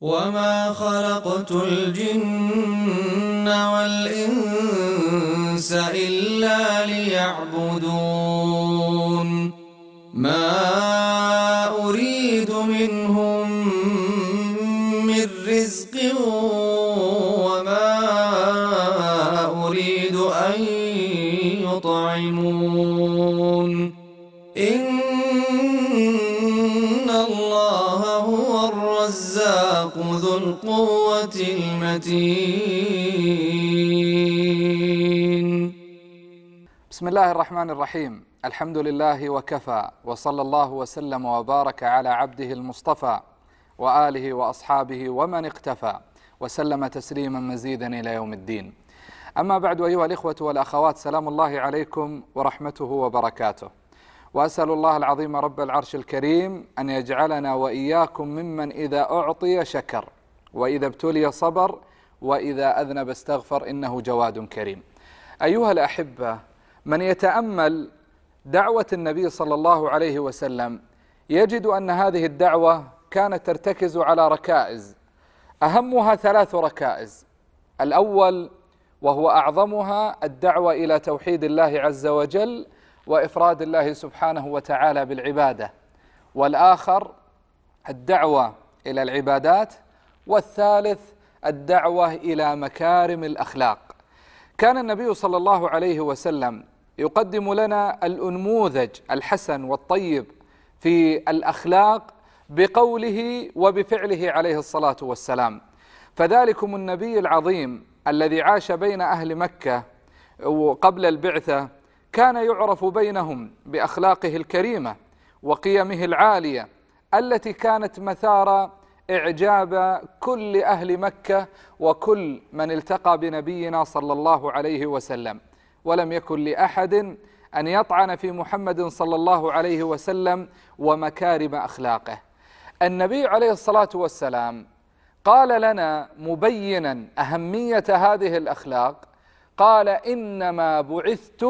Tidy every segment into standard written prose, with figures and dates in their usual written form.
وما خلقت الجن والإنس إلا ليعبدون ما أريد منهم من رزق وما أريد أن يطعمون إن الله هو الرزاق ذو القوة المتين. بسم الله الرحمن الرحيم. الحمد لله وكفى، وصلى الله وسلم وبارك على عبده المصطفى وآله وأصحابه ومن اقتفى، وسلم تسليما مزيدا إلى يوم الدين. أما بعد، أيها الإخوة والأخوات، سلام الله عليكم ورحمته وبركاته. وأسأل الله العظيم رب العرش الكريم أن يجعلنا وإياكم ممن إذا أعطي شكر، وإذا ابتلي صبر، وإذا أذنب استغفر، إنه جواد كريم. أيها الأحبة، من يتأمل دعوة النبي صلى الله عليه وسلم يجد أن هذه الدعوة كانت ترتكز على ركائز، أهمها 3 ركائز. الأول وهو أعظمها الدعوة إلى توحيد الله عز وجل وإفراد الله سبحانه وتعالى بالعبادة، والآخر الدعوة إلى العبادات، والثالث الدعوة إلى مكارم الأخلاق. كان النبي صلى الله عليه وسلم يقدم لنا الأنموذج الحسن والطيب في الأخلاق بقوله وبفعله عليه الصلاة والسلام. فذلكم النبي العظيم الذي عاش بين أهل مكة قبل البعثة كان يعرف بينهم بأخلاقه الكريمة وقيمه العالية التي كانت مثار إعجاب كل أهل مكة وكل من التقى بنبينا صلى الله عليه وسلم. ولم يكن لأحد أن يطعن في محمد صلى الله عليه وسلم ومكارم أخلاقه. النبي عليه الصلاة والسلام قال لنا مبينا أهمية هذه الأخلاق، قال: إنما بعثت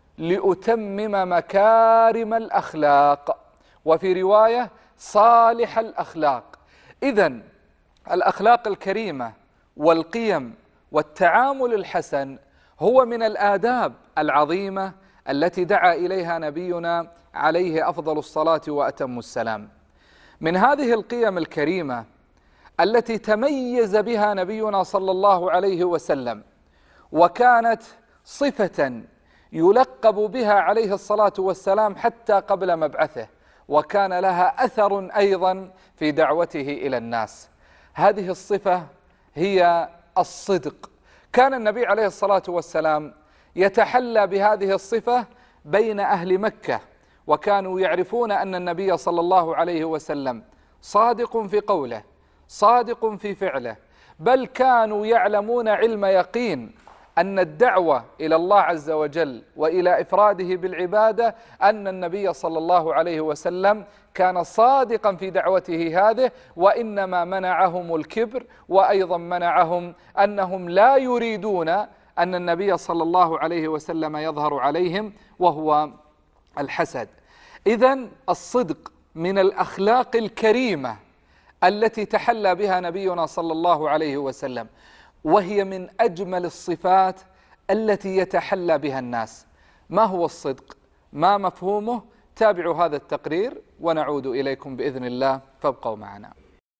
لأتمم مكارم الأخلاق، وفي رواية صالح الأخلاق. إذن الأخلاق الكريمة والقيم والتعامل الحسن هو من الآداب العظيمة التي دعا إليها نبينا عليه أفضل الصلاة وأتم السلام. من هذه القيم الكريمة التي تميز بها نبينا صلى الله عليه وسلم، وكانت صفة يلقب بها عليه الصلاة والسلام حتى قبل مبعثه، وكان لها أثر أيضا في دعوته إلى الناس. هذه الصفة هي الصدق. كان النبي عليه الصلاة والسلام يتحلى بهذه الصفة بين أهل مكة، وكانوا يعرفون أن النبي صلى الله عليه وسلم صادق في قوله، صادق في فعله، بل كانوا يعلمون علم يقين أن الدعوة إلى الله عز وجل وإلى إفراده بالعبادة أن النبي صلى الله عليه وسلم كان صادقا في دعوته هذه، وإنما منعهم الكبر، وأيضا منعهم أنهم لا يريدون أن النبي صلى الله عليه وسلم يظهر عليهم، وهو الحسد. إذن الصدق من الأخلاق الكريمة التي تحلى بها نبينا صلى الله عليه وسلم، وهي من أجمل الصفات التي يتحلى بها الناس. ما هو الصدق؟ ما مفهومه؟ تابعوا هذا التقرير ونعود إليكم بإذن الله، فابقوا معنا.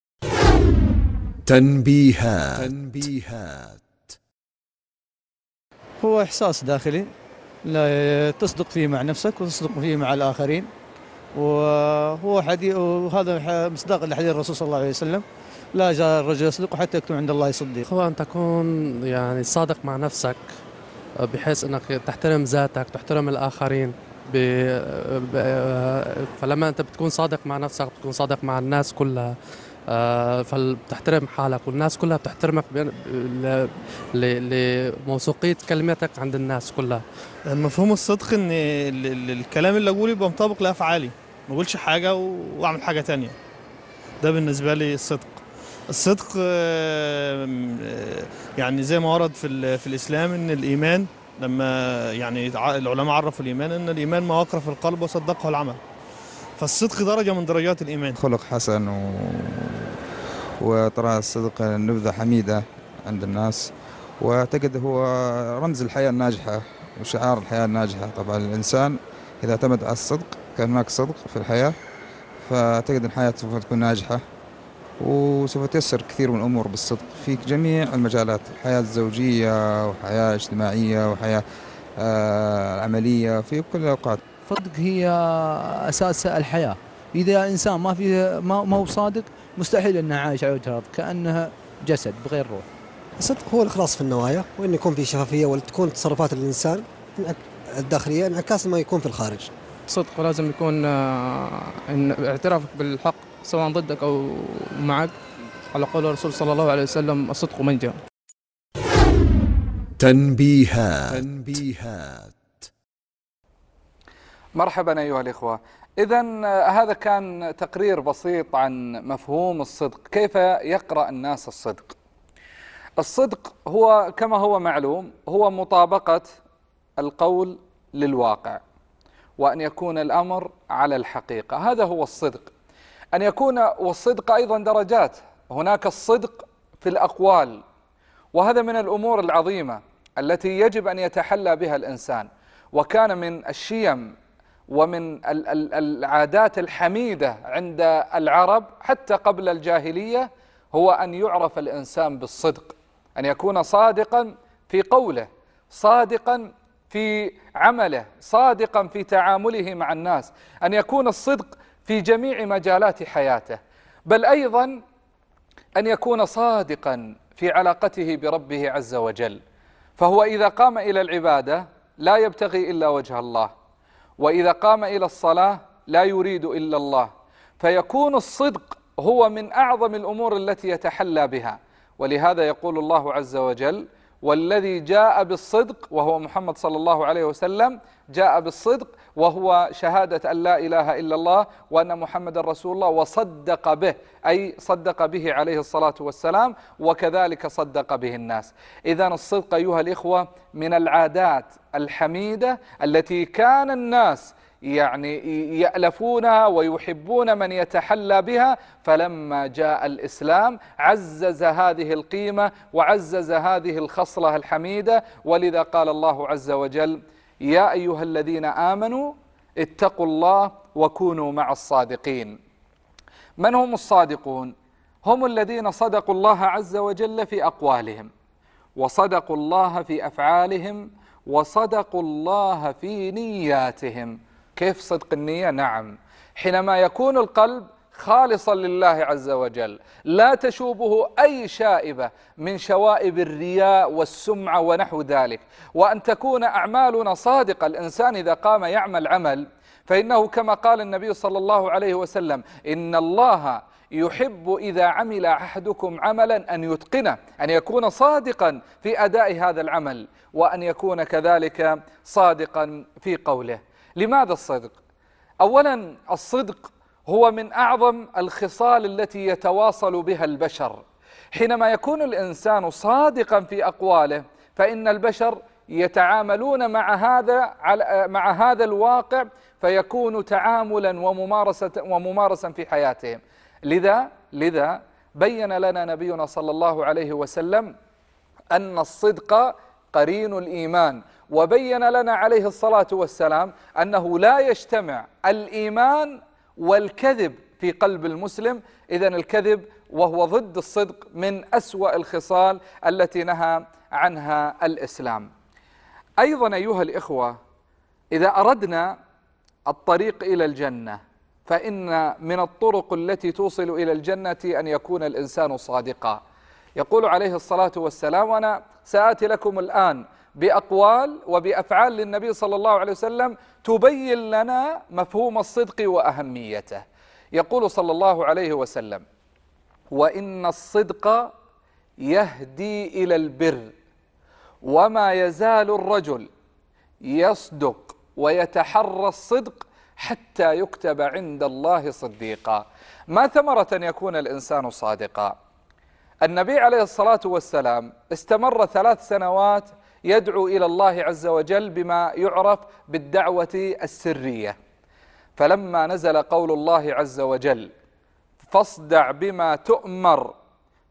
تنبيهات. هو إحساس داخلي لا تصدق فيه مع نفسك وتصدق فيه مع الآخرين، وهو حديث، وهذا مصداق لحديث الرسول صلى الله عليه وسلم: لا يزال الرجل يصدق حتى يكتب عند الله صديق. هو أن تكون صادق مع نفسك، بحيث أنك تحترم ذاتك، تحترم الآخرين. فلما أنت بتكون صادق مع نفسك بتكون صادق مع الناس كلها، فبتحترم حالك، والناس كلها بتحترمك لموثوقية كلمتك عند الناس كلها. مفهوم الصدق ان الكلام اللي اقوله يبقى مطابق لافعالي، ما اقولش حاجه واعمل حاجه تانية. ده بالنسبه لي الصدق يعني زي ما ورد في الاسلام ان الايمان، لما يعني العلماء عرفوا الايمان ان الايمان ما وقر في القلب وصدقه العمل. فالصدق درجه من درجات الايمان. خلق حسن وترى الصدق نبذة حميدة عند الناس، وأعتقد هو رمز الحياة الناجحة وشعار الحياة الناجحة. طبعا الإنسان إذا اعتمد على الصدق، كان هناك صدق في الحياة، فأعتقد أن الحياة سوف تكون ناجحة، وسوف تيسر كثير من الأمور بالصدق في جميع المجالات، الحياة الزوجية وحياة اجتماعية وحياة عملية في كل الأوقات. الصدق هي أساس الحياة. إذا إنسان ما هو صادق، مستحيل أنه عايش على وجه الأرض، كأنه جسد بغير روح. الصدق هو الإخلاص في النوايا، وأن يكون في شفافية، وتكون تصرفات الإنسان الداخلية انعكاس ما يكون في الخارج. صدق لازم يكون إن اعترافك بالحق سواء ضدك أو معك، على قول الرسول صلى الله عليه وسلم: الصدق منجى. تنبيهات. مرحبا أيها الإخوة. إذن هذا كان تقرير بسيط عن مفهوم الصدق، كيف يقرأ الناس الصدق. الصدق هو كما هو معلوم هو مطابقة القول للواقع، وأن يكون الأمر على الحقيقة، هذا هو الصدق. أن يكون، والصدق أيضا درجات، هناك الصدق في الأقوال، وهذا من الأمور العظيمة التي يجب أن يتحلى بها الإنسان. وكان من الشيم ومن العادات الحميدة عند العرب حتى قبل الجاهلية هو أن يعرف الإنسان بالصدق، أن يكون صادقا في قوله، صادقا في عمله، صادقا في تعامله مع الناس، أن يكون الصدق في جميع مجالات حياته، بل أيضا أن يكون صادقا في علاقته بربه عز وجل. فهو إذا قام إلى العبادة لا يبتغي إلا وجه الله، وإذا قام إلى الصلاة لا يريد إلا الله، فيكون الصدق هو من أعظم الأمور التي يتحلى بها. ولهذا يقول الله عز وجل: والذي جاء بالصدق، وهو محمد صلى الله عليه وسلم، جاء بالصدق وهو شهادة أن لا إله إلا الله وأن محمد رسول الله، وصدق به، أي صدق به عليه الصلاة والسلام، وكذلك صدق به الناس. إذن الصدق أيها الإخوة من العادات الحميدة التي كان الناس يألفونها ويحبون من يتحلى بها، فلما جاء الإسلام عزز هذه القيمة وعزز هذه الخصلة الحميدة. ولذا قال الله عز وجل: يا أيها الذين آمنوا اتقوا الله وكونوا مع الصادقين. من هم الصادقون؟ هم الذين صدقوا الله عز وجل في أقوالهم، وصدقوا الله في أفعالهم، وصدقوا الله في نياتهم. كيف صدق النية؟ نعم، حينما يكون القلب خالصا لله عز وجل، لا تشوبه أي شائبة من شوائب الرياء والسمعة ونحو ذلك، وأن تكون أعمالنا صادقة. الإنسان إذا قام يعمل عمل فإنه كما قال النبي صلى الله عليه وسلم: إن الله يحب إذا عمل أحدكم عملا أن يتقنه، أن يكون صادقا في أداء هذا العمل، وأن يكون كذلك صادقا في قوله. لماذا الصدق؟ أولا الصدق هو من أعظم الخصال التي يتواصل بها البشر. حينما يكون الإنسان صادقا في أقواله فإن البشر يتعاملون مع هذا الواقع، فيكون تعاملا وممارسة في حياتهم. لذا بين لنا نبينا صلى الله عليه وسلم أن الصدق قرين الإيمان، وبين لنا عليه الصلاة والسلام أنه لا يجتمع الإيمان والكذب في قلب المسلم. إذن الكذب وهو ضد الصدق من أسوأ الخصال التي نهى عنها الإسلام. أيضا أيها الإخوة، إذا أردنا الطريق إلى الجنة فإن من الطرق التي توصل إلى الجنة أن يكون الإنسان صادقا. يقول عليه الصلاة والسلام، وأنا سآتي لكم الآن بأقوال وبأفعال للنبي صلى الله عليه وسلم تبين لنا مفهوم الصدق وأهميته. يقول صلى الله عليه وسلم: وإن الصدق يهدي إلى البر، وما يزال الرجل يصدق ويتحرى الصدق حتى يكتب عند الله صديقا. ما ثمرة أن يكون الإنسان صادقا؟ النبي عليه الصلاة والسلام استمر 3 سنوات يدعو إلى الله عز وجل بما يعرف بالدعوة السرية، فلما نزل قول الله عز وجل: فاصدع بما تؤمر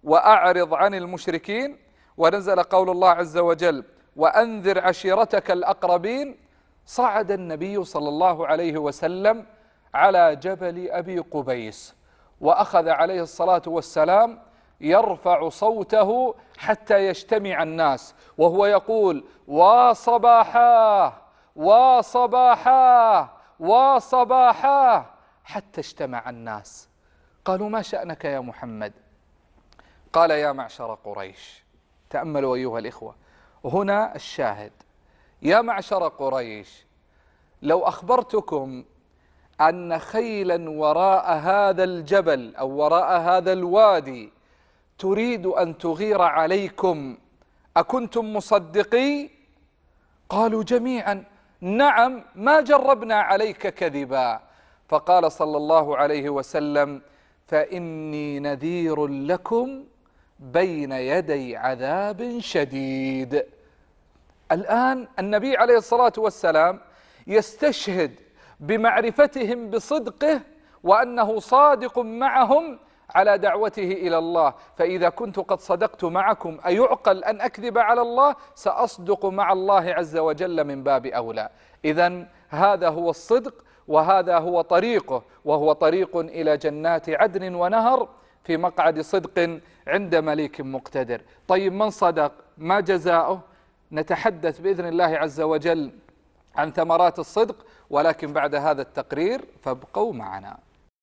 وأعرض عن المشركين، ونزل قول الله عز وجل وأنذر عشيرتك الأقربين، صعد النبي صلى الله عليه وسلم على جبل أبي قبيس، وأخذ عليه الصلاة والسلام يرفع صوته حتى يجتمع الناس، وهو يقول وصباحا وصباحا وصباحا، حتى اجتمع الناس. قالوا ما شأنك يا محمد؟ قال يا معشر قريش. تأملوا أيها الإخوة، هنا الشاهد، يا معشر قريش، لو أخبرتكم أن خيلا وراء هذا الجبل أو وراء هذا الوادي تريد أن تغير عليكم أكنتم مصدقي؟ قالوا جميعا نعم، ما جربنا عليك كذبا. فقال صلى الله عليه وسلم فإني نذير لكم بين يدي عذاب شديد. الآن النبي عليه الصلاة والسلام يستشهد بمعرفتهم بصدقه وأنه صادق معهم على دعوته إلى الله، فإذا كنت قد صدقت معكم أيعقل أن أكذب على الله؟ سأصدق مع الله عز وجل من باب أولى. إذن هذا هو الصدق، وهذا هو طريقه، وهو طريق إلى جنات عدن ونهر في مقعد صدق عند مليك مقتدر. طيب من صدق ما جزاؤه؟ نتحدث بإذن الله عز وجل عن ثمرات الصدق، ولكن بعد هذا التقرير فابقوا معنا.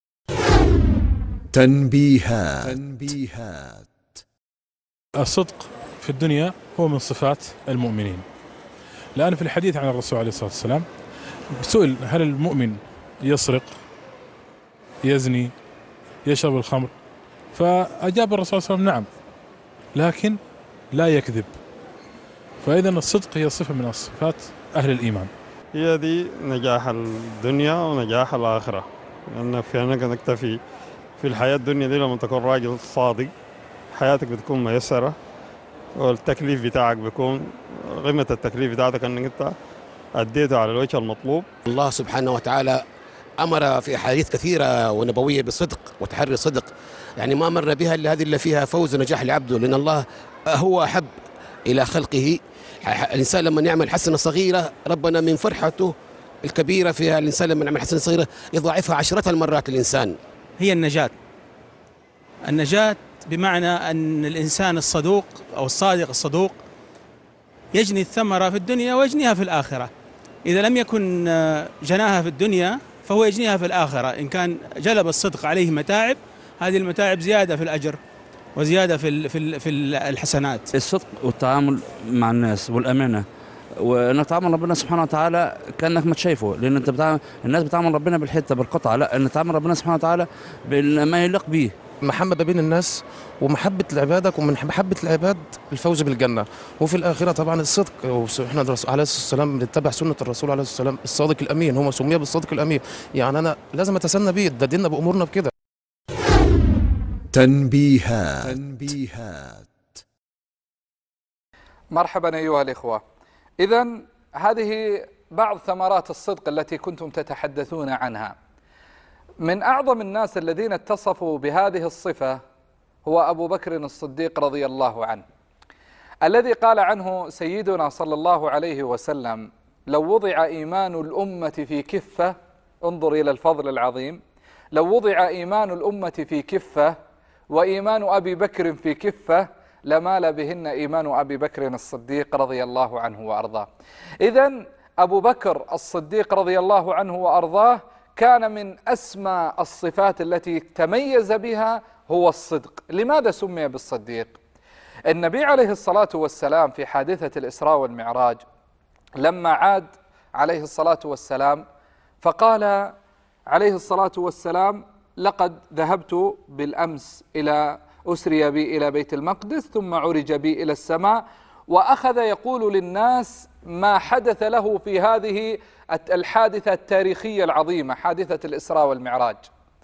تنبيهات. الصدق في الدنيا هو من صفات المؤمنين، لأن في الحديث عن الرسول عليه الصلاة والسلام سئل هل المؤمن يسرق، يزني، يشرب الخمر؟ فأجاب الرسول صلى الله عليه وسلم نعم، لكن لا يكذب. فإذا الصدق هي صفة من صفات أهل الإيمان. هي دي نجاح الدنيا ونجاح الآخرة، لأنك في أنك نكتفي في الحياة الدنيا دي لما تكون راجل صادق حياتك بتكون ميسرة، والتكليف بتاعك بيكون قيمة التكليف بتاعتك أنك أنت أديته على الوجه المطلوب. الله سبحانه وتعالى أمر في أحاديث كثيرة ونبوية بالصدق وتحري الصدق، يعني ما مر بها إلا هذه اللي فيها فوز ونجاح لعبده، لأن الله هو أحب إلى خلقه. الإنسان لما يعمل حسنة صغيرة ربنا من فرحته الكبيرة فيها، الإنسان لما يعمل حسنة صغيرة يضاعفها عشرة المرات للإنسان. هي النجاة بمعنى أن الإنسان الصدوق أو الصادق الصدوق يجني الثمرة في الدنيا ويجنيها في الآخرة. إذا لم يكن جناها في الدنيا فهو يجنيها في الآخرة. إن كان جلب الصدق عليه متاعب، هذه المتاعب زيادة في الأجر وزيادة في الحسنات. الصدق والتعامل مع الناس والأمانة، وانك تعامل ربنا سبحانه وتعالى كانك ما تشايفه، لان انت الناس بتعامل ربنا بالحته بالقطعه، لا ان تعامل ربنا سبحانه وتعالى بما يليق به. محبه بين الناس ومحبه العباده، ومن محبه العباد الفوز بالجنه، وفي الاخره طبعا الصدق. واحنا عليه الصلاه والسلام بنتبع سنه الرسول عليه الصلاه والسلام الصادق الامين، هو سمي بالصادق الامين، يعني انا لازم اتسنى بيه، ده ديننا بامورنا بكده. تنبيهات. مرحبا أيها الإخوة. إذن هذه بعض ثمرات الصدق التي كنتم تتحدثون عنها. من أعظم الناس الذين اتصفوا بهذه الصفة هو أبو بكر الصديق رضي الله عنه، الذي قال عنه سيدنا صلى الله عليه وسلم لو وضع إيمان الأمة في كفة، انظر إلى الفضل العظيم، لو وضع إيمان الأمة في كفة وإيمان أبي بكر في كفة لمال بهن إيمان أبي بكر الصديق رضي الله عنه وأرضاه. إذن أبو بكر الصديق رضي الله عنه وأرضاه كان من أسمى الصفات التي تميز بها هو الصدق. لماذا سمي بالصديق؟ النبي عليه الصلاة والسلام في حادثة الإسراء والمعراج لما عاد عليه الصلاة والسلام فقال عليه الصلاة والسلام لقد ذهبت بالأمس أسري بي إلى بيت المقدس ثم عرج بي إلى السماء، وأخذ يقول للناس ما حدث له في هذه الحادثة التاريخية العظيمة، حادثة الإسراء والمعراج.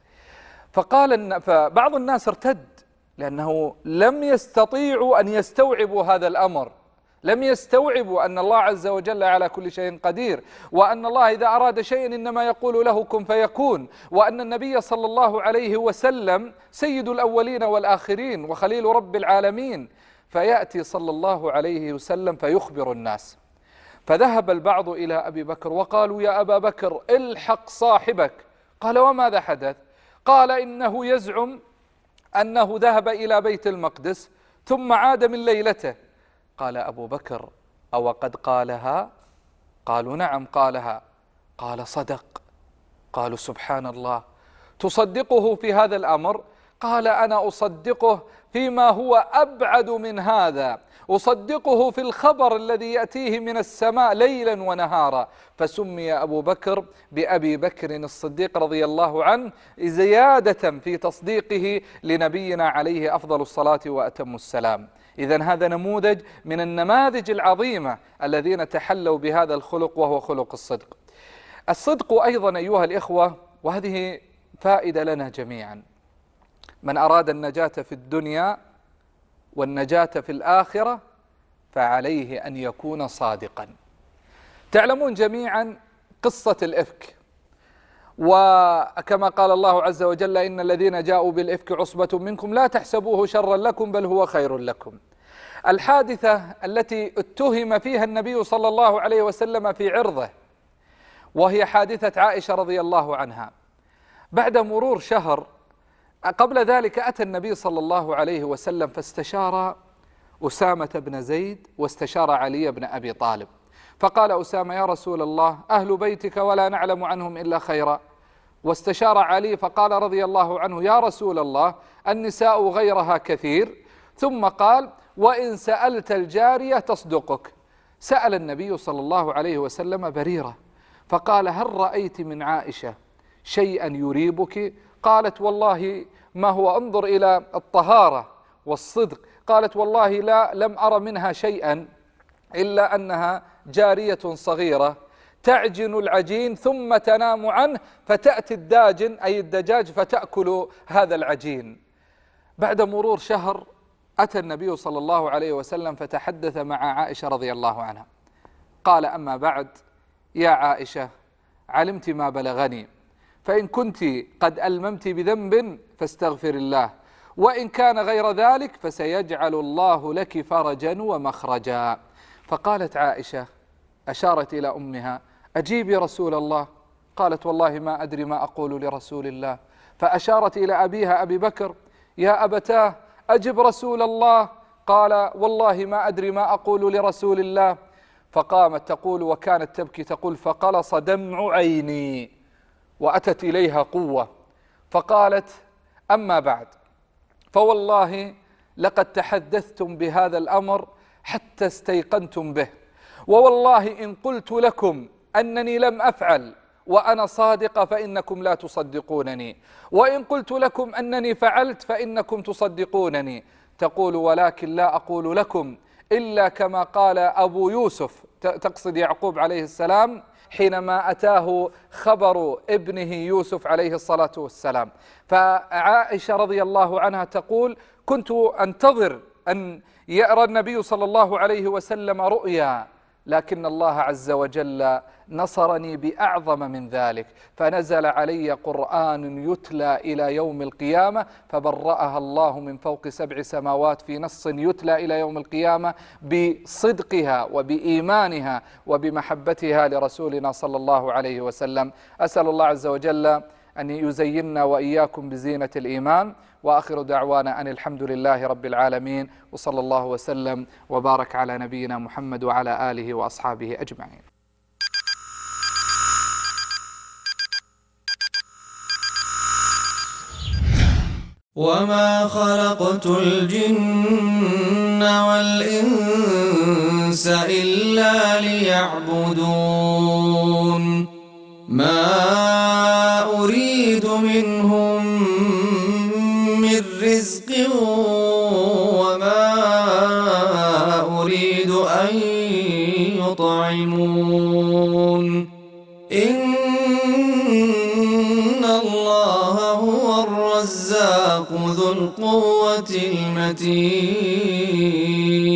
فبعض الناس ارتد لأنه لم يستطيعوا أن يستوعبوا هذا الأمر، لم يستوعبوا أن الله عز وجل على كل شيء قدير، وأن الله إذا أراد شيئا إنما يقول له كن فيكون، وأن النبي صلى الله عليه وسلم سيد الأولين والآخرين وخليل رب العالمين. فيأتي صلى الله عليه وسلم فيخبر الناس. فذهب البعض إلى أبي بكر وقالوا يا أبا بكر الحق صاحبك. قال وماذا حدث؟ قال إنه يزعم أنه ذهب إلى بيت المقدس ثم عاد من ليلته. قال أبو بكر أو قد قالها؟ قالوا نعم قالها. قال صدق. قالوا سبحان الله، تصدقه في هذا الأمر؟ قال أنا أصدقه فيما هو أبعد من هذا، أصدقه في الخبر الذي يأتيه من السماء ليلا ونهارا. فسمي أبو بكر بأبي بكر الصديق رضي الله عنه زيادة في تصديقه لنبينا عليه أفضل الصلاة وأتم السلام. إذن هذا نموذج من النماذج العظيمة الذين تحلوا بهذا الخلق، وهو خلق الصدق. الصدق أيضا أيها الإخوة، وهذه فائدة لنا جميعا، من أراد النجاة في الدنيا والنجاة في الآخرة فعليه أن يكون صادقا. تعلمون جميعا قصة الإفك، وكما قال الله عز وجل إن الذين جاءوا بالإفك عصبة منكم لا تحسبوه شرا لكم بل هو خير لكم. الحادثة التي اتهم فيها النبي صلى الله عليه وسلم في عرضه، وهي حادثة عائشة رضي الله عنها. بعد مرور شهر، قبل ذلك أتى النبي صلى الله عليه وسلم فاستشار أسامة بن زيد واستشار علي بن أبي طالب. فقال أسامة يا رسول الله أهل بيتك ولا نعلم عنهم إلا خيرا. واستشار علي فقال رضي الله عنه يا رسول الله النساء غيرها كثير. ثم قال وإن سألت الجارية تصدقك. سأل النبي صلى الله عليه وسلم بريرة فقال هل رأيت من عائشة شيئا يريبك؟ قالت والله ما هو، انظر إلى الطهارة والصدق. قالت والله لا، لم أرى منها شيئا إلا أنها جارية صغيرة تعجن العجين ثم تنام عنه فتأتي الداجن أي الدجاج فتأكل هذا العجين. بعد مرور شهر أتى النبي صلى الله عليه وسلم فتحدث مع عائشة رضي الله عنها. قال أما بعد يا عائشة علمت ما بلغني، فإن كنت قد ألممت بذنب فاستغفر الله، وإن كان غير ذلك فسيجعل الله لك فرجا ومخرجا. فقالت عائشة أشارت إلى أمها أجيبي رسول الله. قالت والله ما أدري ما أقول لرسول الله. فأشارت إلى أبيها أبي بكر يا أبتاه أجب رسول الله. قال والله ما أدري ما أقول لرسول الله. فقامت تقول وكانت تبكي تقول فقلص دمع عيني، وأتت إليها قوة فقالت أما بعد فوالله لقد تحدثتم بهذا الأمر حتى استيقنتم به، ووالله إن قلت لكم أنني لم أفعل وأنا صادقة فإنكم لا تصدقونني، وإن قلت لكم أنني فعلت فإنكم تصدقونني. تقول ولكن لا أقول لكم إلا كما قال أبو يوسف، تقصد يعقوب عليه السلام، حينما أتاه خبر ابنه يوسف عليه الصلاة والسلام. فعائشة رضي الله عنها تقول كنت أنتظر أن يرى النبي صلى الله عليه وسلم رؤيا، لكن الله عز وجل نصرني بأعظم من ذلك، فنزل علي قرآن يتلى إلى يوم القيامة فبرأها الله من فوق 7 سماوات في نص يتلى إلى يوم القيامة بصدقها وبإيمانها وبمحبتها لرسولنا صلى الله عليه وسلم. أسأل الله عز وجل أن يزيننا وإياكم بزينة الإيمان، وآخر دعوانا أن الحمد لله رب العالمين، وصلى الله وسلم وبارك على نبينا محمد وعلى آله وأصحابه أجمعين. وما خلقت الجن والإنس إلا ليعبدون ما أريد منهم من رزق وما أريد أن يطعمون إن الله هو الرزاق ذو القوة المتين.